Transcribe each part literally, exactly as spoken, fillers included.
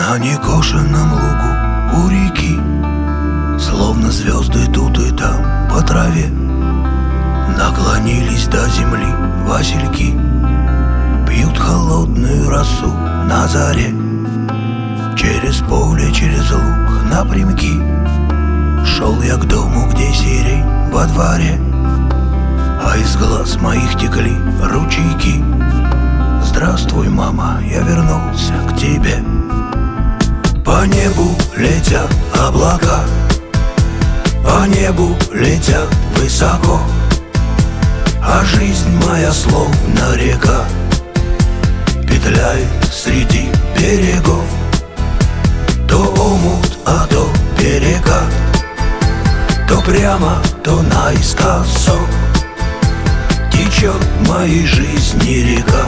На некошенном лугу у реки, словно звезды тут и там по траве, наклонились до земли васильки, пьют холодную росу на заре. Через поле, через луг напрямки шел я к дому, где сирень во дворе, а из глаз моих текли ручейки. Здравствуй, мама, я вернулся к тебе. По небу летят облака, по небу летят высоко, а жизнь моя словно река петляет среди берегов. То омут, а то перекат, то прямо, то наискосок течет в моей жизни река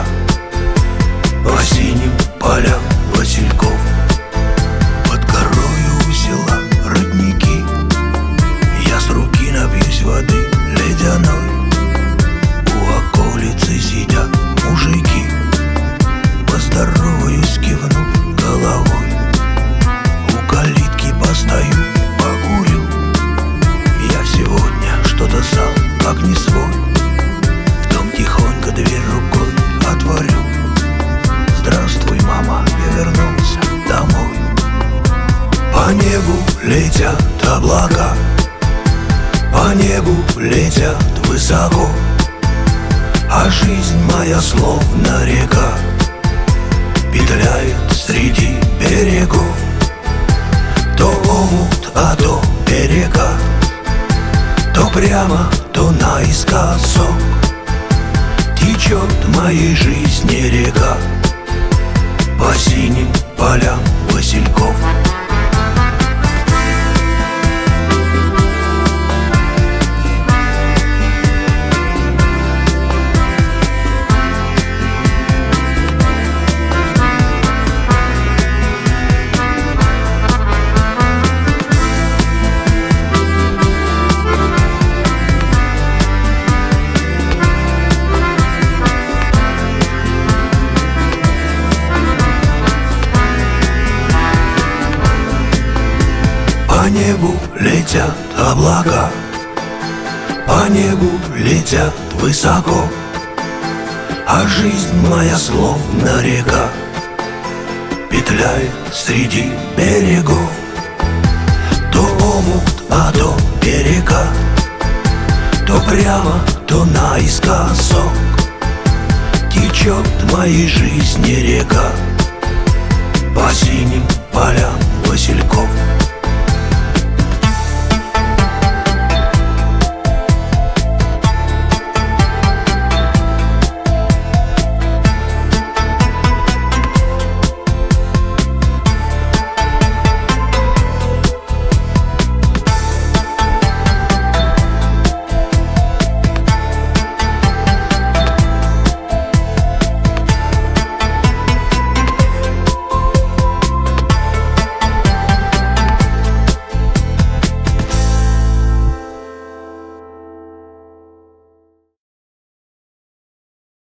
по синим полям васильков. Под горою у села родники, я с руки напьюсь воды ледяной. У околицы сидят мужики, поздороваюсь, кивнув головой. У калитки постою, покурю, я сегодня что-то сам как не свой. В дом тихонько дверь рукой отворю. Здравствуй, мама, я вернулся домой. По небу летят облака, по небу летят высоко, а жизнь моя словно река петляет среди берегов. То омут, а то перекат, то прямо, то наискосок течет в моей жизни река по синим полям васильков. По небу летят облака, по небу летят высоко, а жизнь моя словно река петляет среди берегов. То омут, а то перекат, то прямо, то наискосок течет в моей жизни река по синим полям васильков.